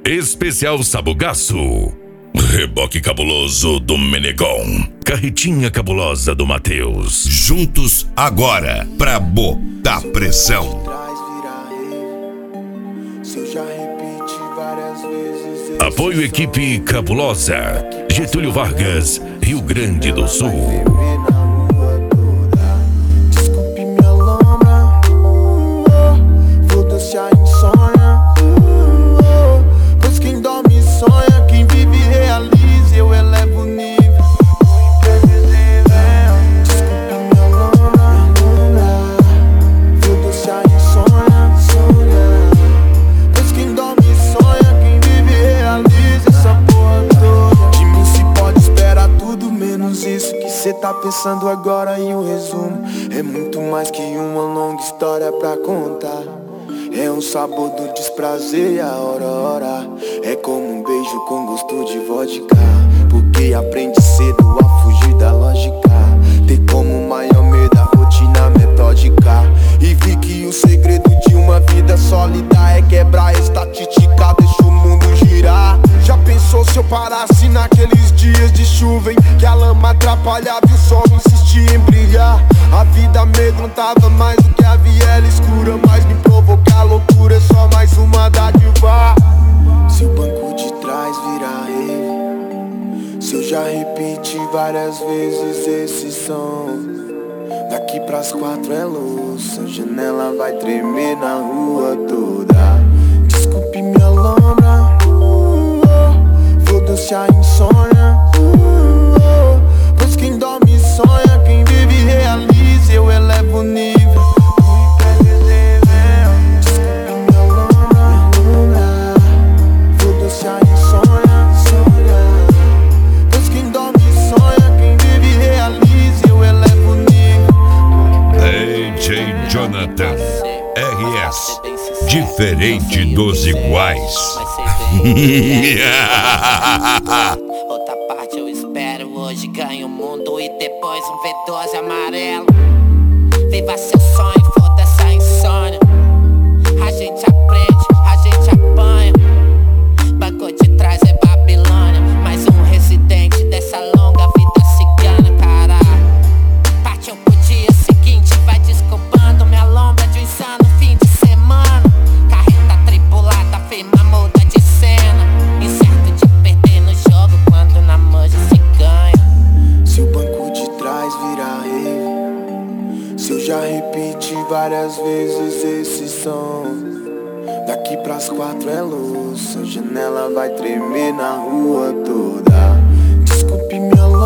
Especial Sabugaço. Reboque cabuloso do Menegon. Carretinha cabulosa do Matheus. Juntos agora, pra botar pressão. Apoio equipe cabulosa. Getúlio Vargas, Rio Grande do Sul. Cê tá pensando agora em um resumo. É muito mais que uma longa história pra contar. É um sabor do desprazer e a hora. É como um beijo com gosto de vodka. Porque aprende cedo a fugir da lógica. Ter como maior medo a rotina metódica. E vi que o segredo de uma vida sólida é quebrar a estatística, deixa o mundo girar. Já pensou se eu parasse naqueles dias de chuva em que a lama atrapalhava e o sol insistia em brilhar? A vida amedrontava mais do que a viela escura, mas me provocar loucura é só mais uma dádiva. Se o banco de trás virar rei, se eu já repeti várias vezes esse som, daqui pras 4 é louça, a janela vai tremer na rua toda. Desculpe minha lombra, foda-se a insônia, pois quem dorme sonha, quem vive realiza, eu elevo o nível. Desculpe minha lombra, foda-se a insônia, pois quem dorme sonha, quem vive realiza, eu elevo o nível. DJ Jonathan RS, diferente dos iguais. Outra parte eu espero, hoje ganho o mundo e depois um V12 amarelo. Viva seu sonho, foda-se a insônia. A gente aprende, a gente apanha. Banco de trás é Babilônia, mais um residente dessa longa vida cigana, cara. Partiu pro dia seguinte, vai desculpando minha lombra de um insano fim de semana. Carreta tripulada, firma muda de cena. Incerto de perder no jogo quando na manja se ganha. Se o banco de trás virar rei, se eu já repeti várias vezes esse som, daqui pras 4 é louça, a janela vai tremer na rua toda. Desculpe minha